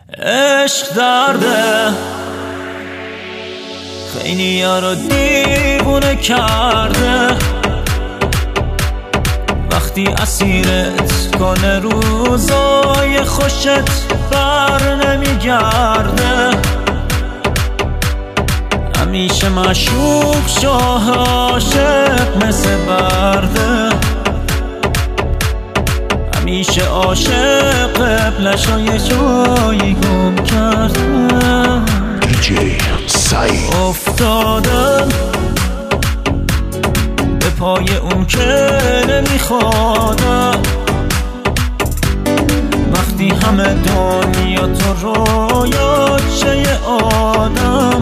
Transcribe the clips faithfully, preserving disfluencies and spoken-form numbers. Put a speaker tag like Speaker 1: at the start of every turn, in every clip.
Speaker 1: عشق درده خیلی ها رو دیوونه کرده، وقتی اسیرت کنه روزای خوشت بر نمیگرده. همیشه مشوق شاه عاشق مثل برده، همیشه عاشق قبلش یه جایی گم کرده.
Speaker 2: دیجی سعید
Speaker 1: افتادم به پای اون که نمیخوادم، وقتی همه دنیا تو رویات شه یه آدم.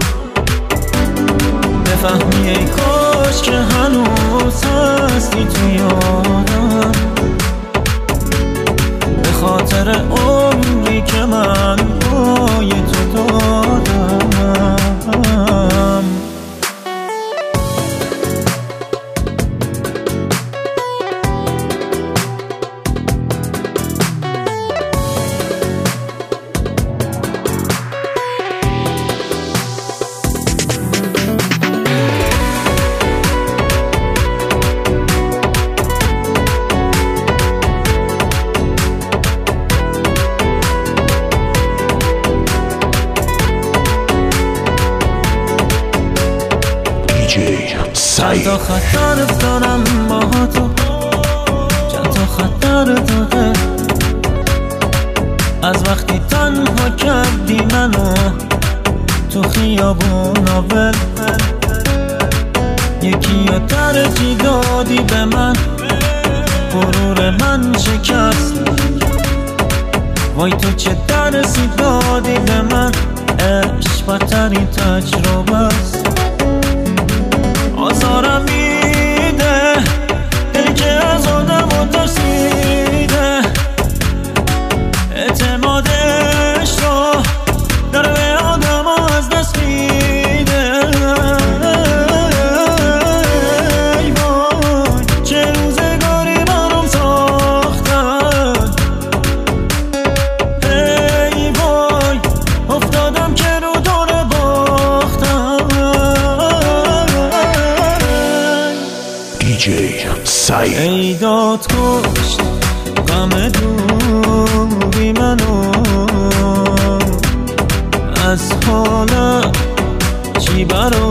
Speaker 1: بفهمی ای کاش که هنوز هستی تو یادم، به خاطر عمری که من پای تو دادم. چند تا خطر افتادم با تو، چند تا خطر داده، از وقتی تنها کردی منو تو خیابون ول. یکی رو ترجیح دادی به من، غرور من شکست. وای تو چه درسی دادی به من، عشق بدترین تجربه است. آزارم میده دلی که از آدم و ترسیده، اعتمادش رو داره به آدم از دست میده. ای وای چه روزگاری برام ساختن، ای وای افتادم که رو دور باختم.
Speaker 2: دیجی سعید
Speaker 1: ای داد کشت غم دوری منو، از حالا چی برام